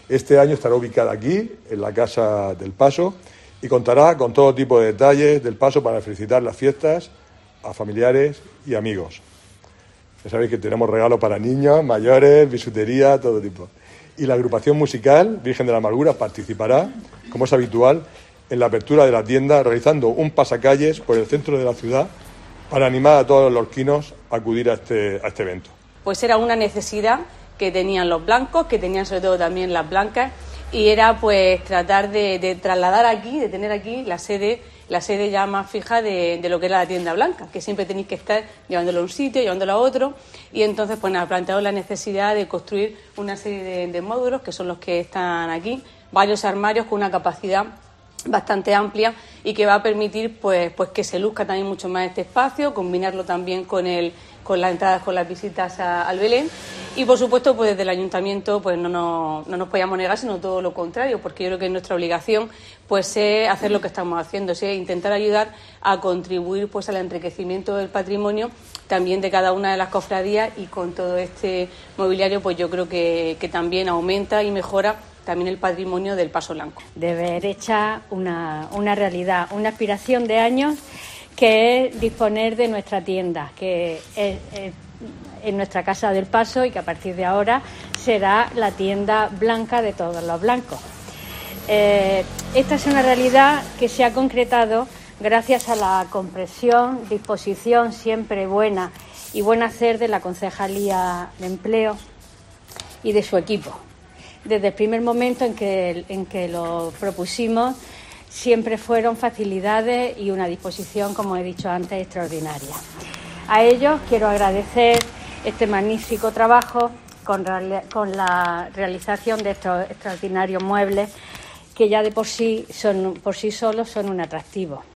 Este año estará ubicada aquí, en la Casa del Paso, y contará con todo tipo de detalles del Paso para felicitar las fiestas a familiares y amigos. Ya sabéis que tenemos regalos para niños, mayores, bisutería, todo tipo. Y la agrupación musical Virgen de la Amargura participará, como es habitual, en la apertura de la tienda, realizando un pasacalles por el centro de la ciudad para animar a todos los lorquinos a acudir a este evento. Pues era una necesidad que tenían los blancos, que tenían sobre todo también las blancas, y era pues tratar de trasladar aquí, de tener aquí la sede ya más fija de lo que era la tienda blanca, que siempre tenéis que estar llevándolo a un sitio, llevándolo a otro, y entonces pues nada, planteado la necesidad de construir una serie de módulos, que son los que están aquí, varios armarios con una capacidad bastante amplia y que va a permitir pues que se luzca también mucho más este espacio, combinarlo también con las entradas, con las visitas al Belén, y por supuesto pues desde el Ayuntamiento pues no nos podíamos negar, sino todo lo contrario, porque yo creo que es nuestra obligación pues hacer lo que estamos haciendo, intentar ayudar a contribuir pues al enriquecimiento del patrimonio también de cada una de las cofradías, y con todo este mobiliario pues yo creo que también aumenta y mejora también el patrimonio del Paso Blanco. De ver hecha una realidad, una aspiración de años, que es disponer de nuestra tienda, que es en nuestra Casa del Paso, y que a partir de ahora será la tienda blanca de todos los blancos. Esta es una realidad que se ha concretado gracias a la comprensión, disposición siempre buena y buen hacer de la Concejalía de Empleo y de su equipo. Desde el primer momento en que lo propusimos, siempre fueron facilidades y una disposición, como he dicho antes, extraordinaria. A ellos quiero agradecer este magnífico trabajo con la realización de estos extraordinarios muebles, que ya de por sí solos son un atractivo.